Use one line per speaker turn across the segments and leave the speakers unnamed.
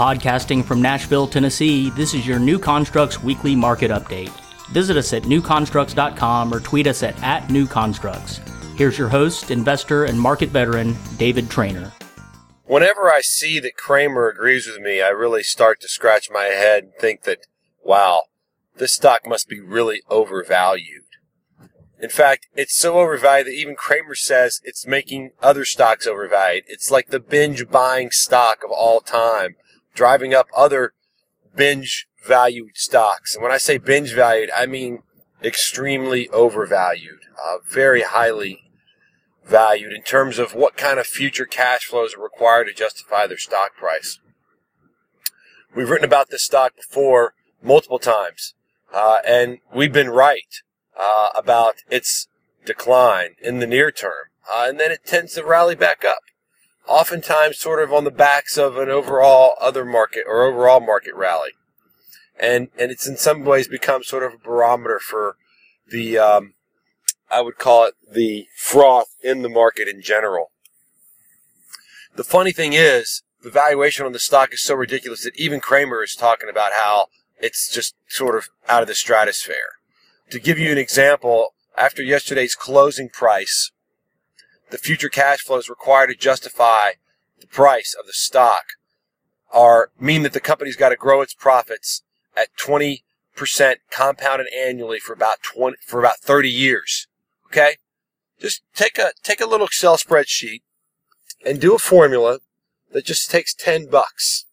Podcasting from Nashville, Tennessee, this is your New Constructs Weekly Market Update. Visit us at newconstructs.com or tweet us at @newconstructs. Here's your host, investor, and market veteran, David Trainer.
Whenever I see that Cramer agrees with me, I really start to scratch my head and think that, wow, this stock must be really overvalued. In fact, it's so overvalued that even Cramer says it's making other stocks overvalued. It's like the binge buying stock of all time, driving up other binge valued stocks. And when I say binge valued, I mean extremely overvalued, very highly valued in terms of what kind of future cash flows are required to justify their stock price. We've written about this stock before multiple times, and we've been right about its decline in the near term, and then it tends to rally back up, oftentimes sort of on the backs of an overall market rally. And it's in some ways become sort of a barometer for the, I would call it the froth in the market in general. The funny thing is, the valuation on the stock is so ridiculous that even Cramer is talking about how it's just sort of out of the stratosphere. To give you an example, after yesterday's closing price, the future cash flows required to justify the price of the stock mean that the company's got to grow its profits at 20% compounded annually for about 30 years. Okay? Just take a little Excel spreadsheet and do a formula that just takes $10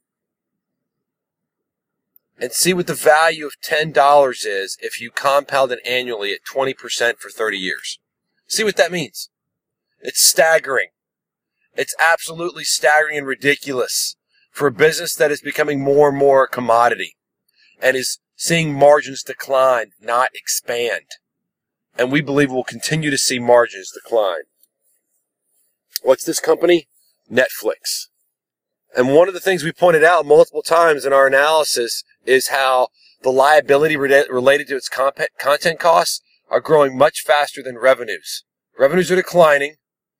and see what the value of $10 is if you compound it annually at 20% for 30 years. See what that means. It's staggering. It's absolutely staggering and ridiculous for a business that is becoming more and more a commodity and is seeing margins decline, not expand. And we believe we'll continue to see margins decline. What's this company? Netflix. And one of the things we pointed out multiple times in our analysis is how the liability related to its content costs are growing much faster than revenues. Revenues are declining.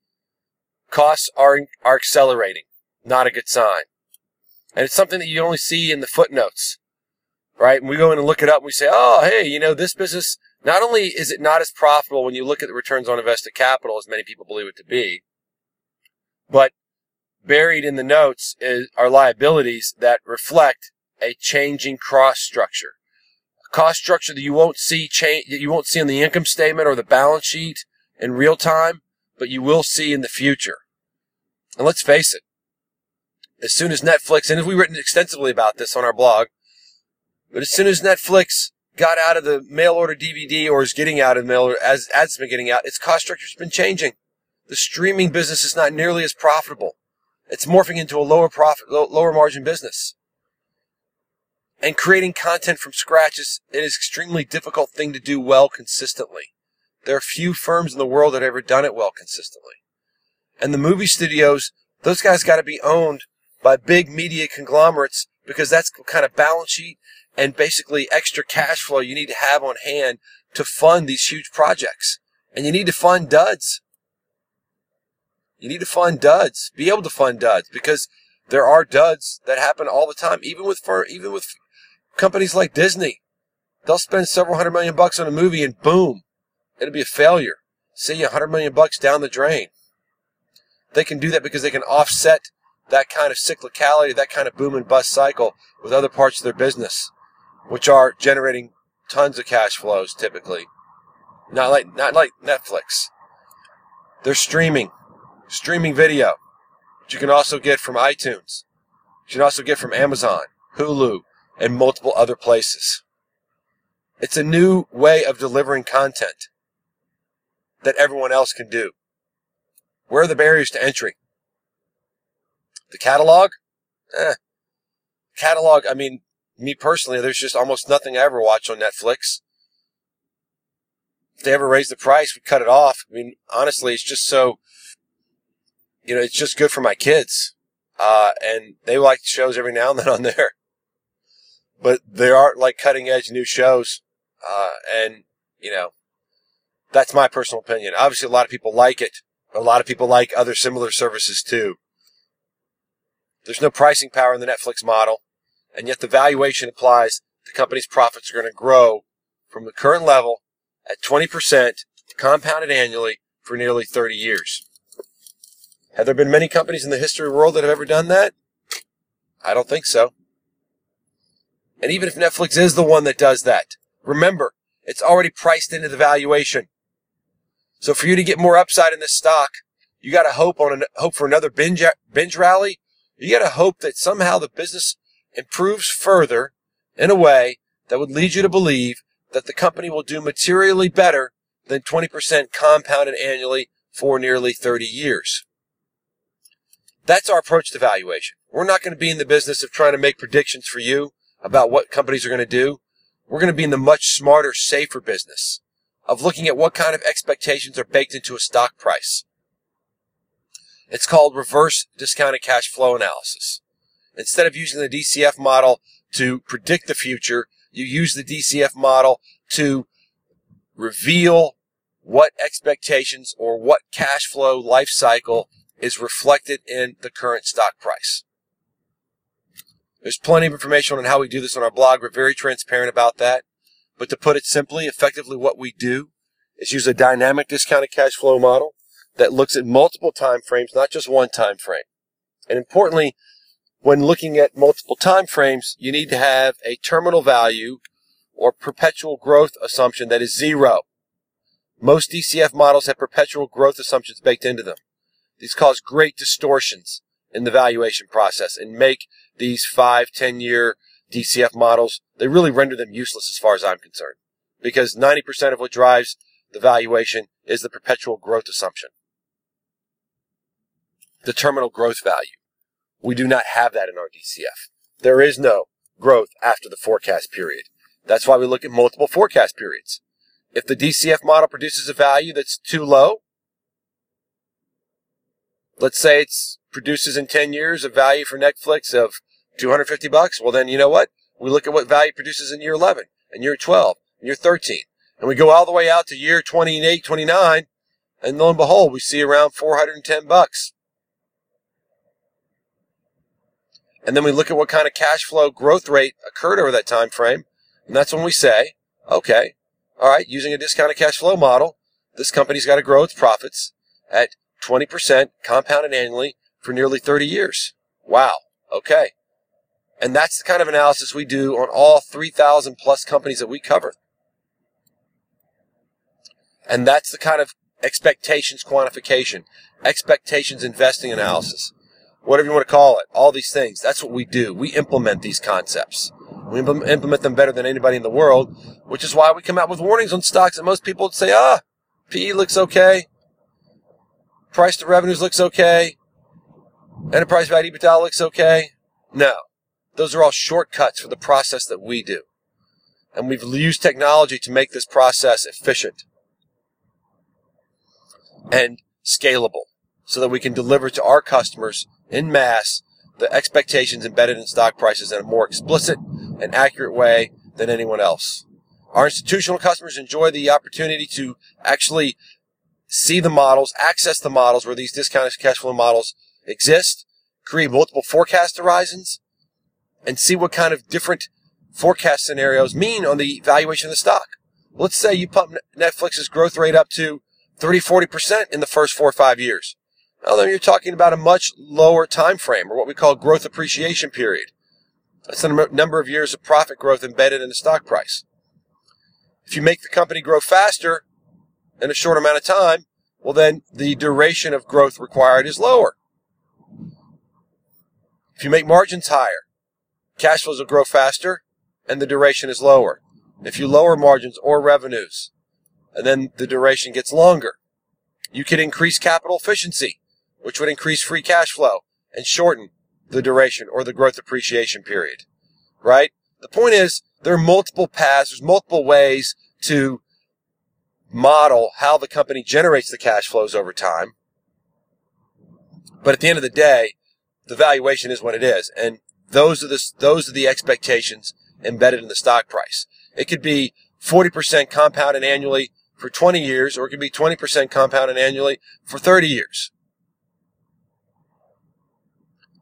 Costs are accelerating. Not a good sign. And it's something that you only see in the footnotes, right? And we go in and look it up and we say, oh, hey, this business, not only is it not as profitable when you look at the returns on invested capital as many people believe it to be, but buried in the notes are liabilities that reflect a changing cost structure. A cost structure that you won't see on the income statement or the balance sheet in real time, but you will see in the future. And let's face it, as soon as Netflix, and we've written extensively about this on our blog, but as soon as Netflix got out of the mail order DVD or is getting out of the mail order, as it's been getting out, its cost structure's been changing. The streaming business is not nearly as profitable. It's morphing into a lower margin business. And creating content from scratch is an extremely difficult thing to do well consistently. There are few firms in the world that have ever done it well consistently. And the movie studios, those guys got to be owned by big media conglomerates because that's the kind of balance sheet and basically extra cash flow you need to have on hand to fund these huge projects. And you need to fund duds. You need to fund duds, be able to fund duds, because there are duds that happen all the time, even with companies like Disney. They'll spend several $100 million on a movie and boom, it'll be a failure. See you $100 million down the drain. They can do that because they can offset that kind of cyclicality, that kind of boom and bust cycle with other parts of their business, which are generating tons of cash flows typically. Not like Netflix. They're streaming video, which you can also get from iTunes. You can also get from Amazon, Hulu, and multiple other places. It's a new way of delivering content that everyone else can do. Where are the barriers to entry? The catalog? Catalog, I mean, me personally, there's just almost nothing I ever watch on Netflix. If they ever raise the price, we cut it off. I mean, honestly, it's just so, it's just good for my kids. And they like shows every now and then on there. But they aren't like cutting edge new shows. And that's my personal opinion. Obviously, a lot of people like it. A lot of people like other similar services too. There's no pricing power in the Netflix model, and yet the valuation implies the company's profits are going to grow from the current level at 20% compounded annually for nearly 30 years. Have there been many companies in the history of the world that have ever done that? I don't think so. And even if Netflix is the one that does that, remember, it's already priced into the valuation. So for you to get more upside in this stock, you got to hope for another binge rally. You got to hope that somehow the business improves further in a way that would lead you to believe that the company will do materially better than 20% compounded annually for nearly 30 years. That's our approach to valuation. We're not going to be in the business of trying to make predictions for you about what companies are going to do. We're going to be in the much smarter, safer business of looking at what kind of expectations are baked into a stock price. It's called reverse discounted cash flow analysis. Instead of using the DCF model to predict the future, you use the DCF model to reveal what expectations or what cash flow life cycle is reflected in the current stock price. There's plenty of information on how we do this on our blog. We're very transparent about that. But to put it simply, effectively what we do is use a dynamic discounted cash flow model that looks at multiple time frames, not just one time frame. And importantly, when looking at multiple time frames, you need to have a terminal value or perpetual growth assumption that is 0. Most DCF models have perpetual growth assumptions baked into them. These cause great distortions in the valuation process and make these 5-10-year DCF models, they really render them useless as far as I'm concerned, because 90% of what drives the valuation is the perpetual growth assumption, the terminal growth value. We do not have that in our DCF. There is no growth after the forecast period. That's why we look at multiple forecast periods. If the DCF model produces a value that's too low, let's say it produces in 10 years a value for Netflix of $250, well then you know what? We look at what value it produces in year 11, and year 12, and year 13. And we go all the way out to year 28, 29, and lo and behold, we see around $410. And then we look at what kind of cash flow growth rate occurred over that time frame, and that's when we say, okay, all right, using a discounted cash flow model, this company's got to grow its profits at 20% compounded annually for nearly 30 years. Wow, okay. And that's the kind of analysis we do on all 3,000 plus companies that we cover. And that's the kind of expectations quantification, expectations investing analysis, whatever you want to call it, all these things. That's what we do. We implement these concepts. We implement them better than anybody in the world, which is why we come out with warnings on stocks that most people would say, PE looks okay, price to revenues looks okay, enterprise value EBITDA looks okay. No, those are all shortcuts for the process that we do. And we've used technology to make this process efficient and scalable so that we can deliver to our customers in mass the expectations embedded in stock prices in a more explicit and accurate way than anyone else. Our institutional customers enjoy the opportunity to actually see the models, access the models where these discounted cash flow models exist, create multiple forecast horizons, and see what kind of different forecast scenarios mean on the valuation of the stock. Let's say you pump Netflix's growth rate up to 30-40% in the first 4 or 5 years. Well, then you're talking about a much lower time frame, or what we call growth appreciation period. That's the number of years of profit growth embedded in the stock price. If you make the company grow faster in a short amount of time, well then the duration of growth required is lower. If you make margins higher, cash flows will grow faster and the duration is lower. If you lower margins or revenues, and then the duration gets longer, you could increase capital efficiency, which would increase free cash flow and shorten the duration or the growth appreciation period, right? The point is, there are multiple paths, there's multiple ways to model how the company generates the cash flows over time. But at the end of the day, the valuation is what it is. And those are the expectations embedded in the stock price. It could be 40% compounded annually for 20 years, or it could be 20% compounded annually for 30 years.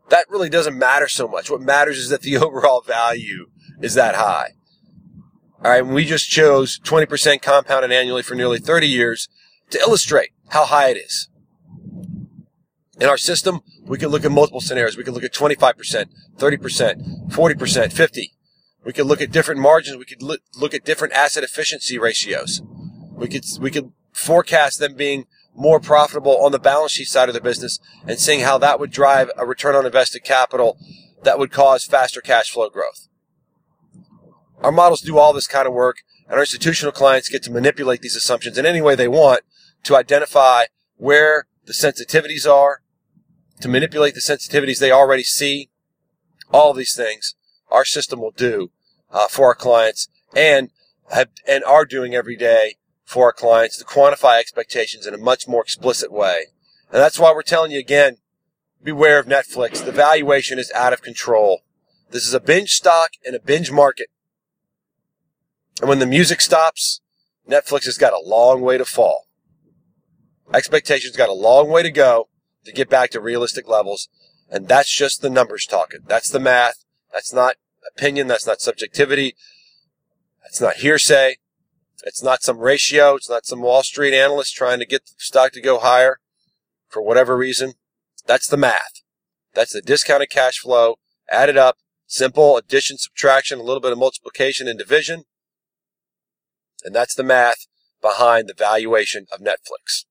That really doesn't matter so much. What matters is that the overall value is that high. All right, and we just chose 20% compounded annually for nearly 30 years to illustrate how high it is. In our system, we can look at multiple scenarios. We can look at 25%, 30%, 40%, 50%. We could look at different margins. We could look at different asset efficiency ratios. We could forecast them being more profitable on the balance sheet side of the business and seeing how that would drive a return on invested capital that would cause faster cash flow growth. Our models do all this kind of work, and our institutional clients get to manipulate these assumptions in any way they want to identify where the sensitivities are, to manipulate the sensitivities they already see. All of these things our system will do for our clients and are doing every day for our clients to quantify expectations in a much more explicit way. And that's why we're telling you again, beware of Netflix. The valuation is out of control. This is a binge stock in a binge market. And when the music stops, Netflix has got a long way to fall. Expectations got a long way to go to get back to realistic levels. And that's just the numbers talking. That's the math. That's not opinion. That's not subjectivity. That's not hearsay. It's not some ratio. It's not some Wall Street analyst trying to get the stock to go higher for whatever reason. That's the math. That's the discounted cash flow added up. Simple addition, subtraction, a little bit of multiplication and division. And that's the math behind the valuation of Netflix.